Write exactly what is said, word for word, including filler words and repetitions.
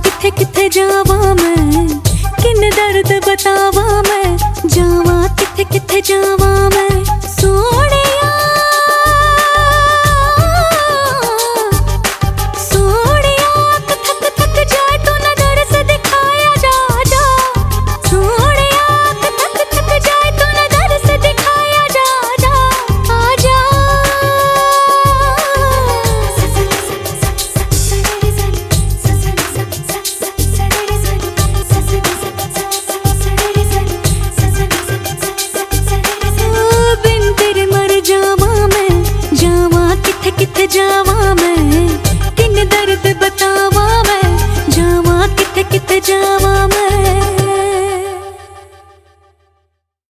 किथे किथे जावा मैं, किन दर्द बतावा मैं, जावा किथे किथे जावा मैं सोहणिया सोहणिया। थक थक जाए तो नजर से दिखाया जा जा, सोहणिया थक थक जाए तो नजर से दिखाया जा जा, आ जा। बिन तेरे मर जावा मैं, जावा किथे किथे जावा